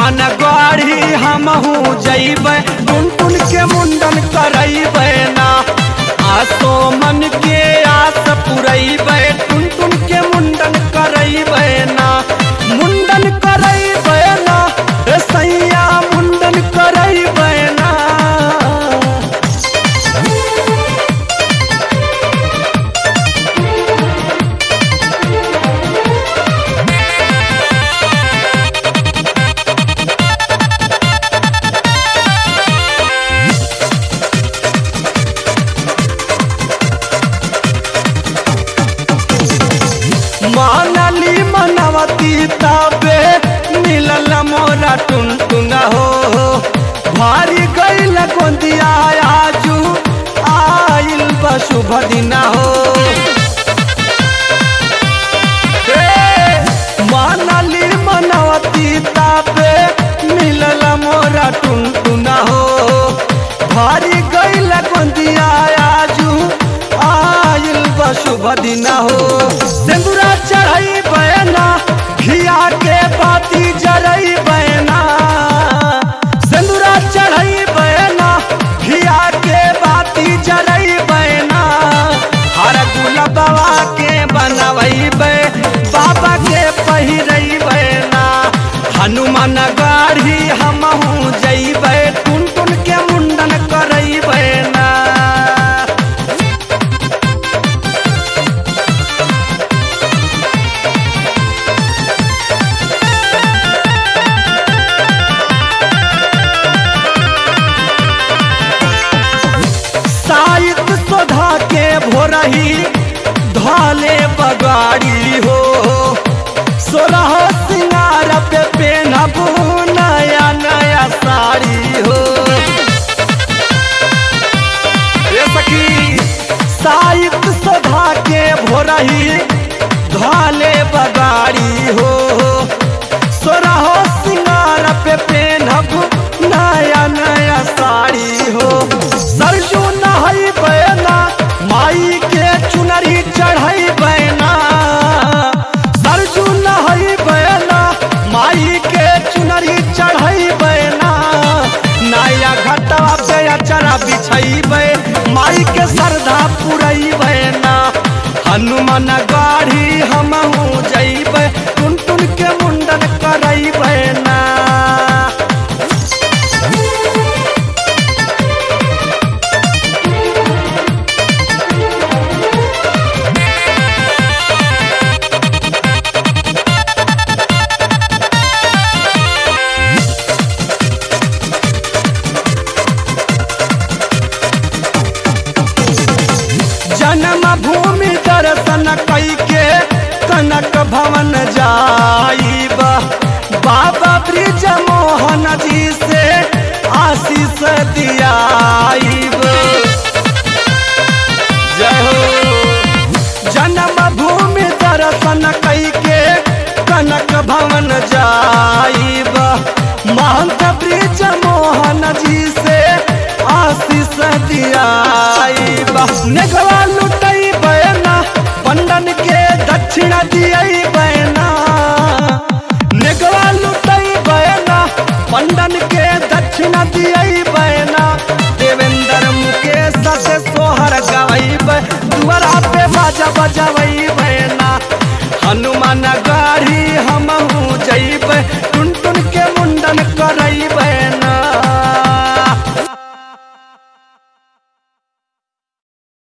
हनुमान गाड़ी हमहू जइबै टुन टुन के मुंडन करैबै ना आसो मन के आस पुरैबै टुन टुन के मुंडन करैबै ना मुंडन करैबै ना रे सैया मुंडन करैबै ना। मानली मनवती ताबे मिलल मोरा टुन टुन हो भारी गईल गोंदिया आजू आइल शुभ दिन हो। मानली मनवती ताबे मिलल मोरा टुन टुन हो भारी गईल गोंदिया आजू आइल शुभ दिन हो। सिंदूरा चढ़ई बैना घिया के बाती जरई बैना सिंदूरा चढ़ई बैना घिया के बाती जरई बैना हर गुलबवा के बनवैबै बाबा के पहिरई बैना हनुमान गाड़ी हमहू जइबै टुन टुन के मुंडन करई बैना। साहित्य सोधा के भोरही धाले बगाड़ी हो सोलह सिंगार पे पेनबू नया नया साड़ी हो। ये सखी साहित्य सोधा के भोरही धाले बगाड़ी हो सोलह सिंगार पे पेनबू नया नया साड़ी हो। सरजू नहई बैना माई के चुनरी चढ़ई बैना सरजू नहई बैना माई के चुनरी चढ़ई बैना नया घटवा पे अचरा बिछैबै माई के श्रद्धा पुरई बैना हनुमान गाड़ी हमहू जइबै टुन टुन के मुंडन करई बैना। जन्म भूमि दर्शन कैके कनक भवन जाइब बाबा ब्रिज मोहन जी से आशीष दियाइब। जय हो जन्म भूमि दर्शन कैके कनक भवन जाइब महंत ब्रिज मोहन जी से आशीष दियाइब। नेगवा लुटई बैना पंडन के दक्षिणा दियई बैना नेगवा लुटई बैना पंडन के दक्षिणा दियई बैना देवेंद्र मुकेश से सोहर गवैबै दुआरा पे बाजा बजवई बैना हनुमान गाड़ी हमहू जइबै टुन टुन के मुंडन करई बैना।